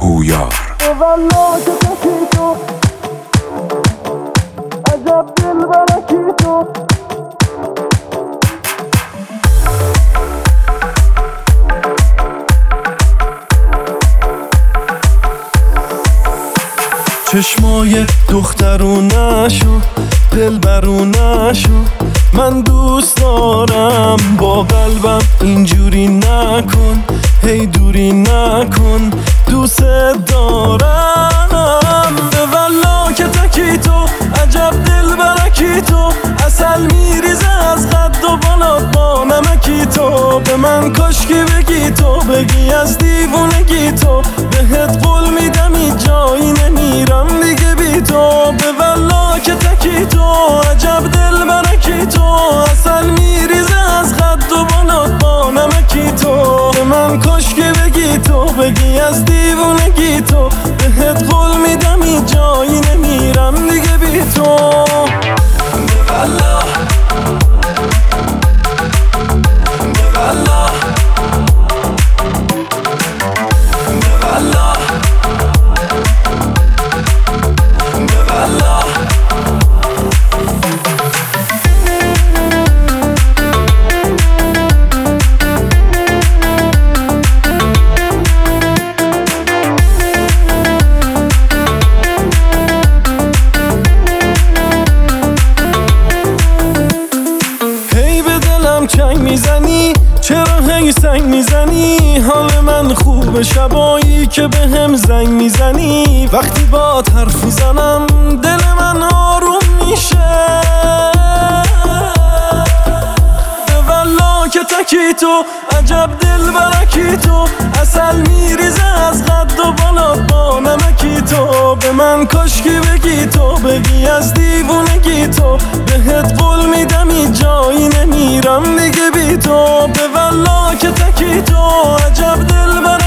هویار. والله که تکی تو عجب دل برکی تو. چشمای دخترونشو دلبرونشو من دوست دارم، با قلبم اینجوری نکن، هی دوری نکن، دوست دارم. به والله که تکی تو عجب دل برکی تو، عسل میریزه از قد و بالات با نمکی تو. به من کاشکی بگی تو، بگی از دیوونگی تو، بهت قول میدم این جایی نمیرم دیگه بی تو. به والله که تکی تو عجب دل برکی تو، عسل میریزه از قد و بالات با نمکی تو. به من کاشکی بگی تو، بگی از دیوونگی تو، بهت قول میدم این جایی نمیرم دیگه بی تو. به والله به والله به والله به والله. چنگ میزنی چرا هی سنگ میزنی، حال من خوبه شبایی که به هم زنگ میزنی. وقتی با حرف میزنم دل من آروم میشه. به والله که تکی تو عجب دل برکی تو، عسل میریزه از قد و بالات با نمکی تو. به من کاشکی بگی تو، بگی از دیوونگی تو، بهت قول میدم این جایی نمیرم دیگه بی تو. به والله که تکی تو عجب دل برکی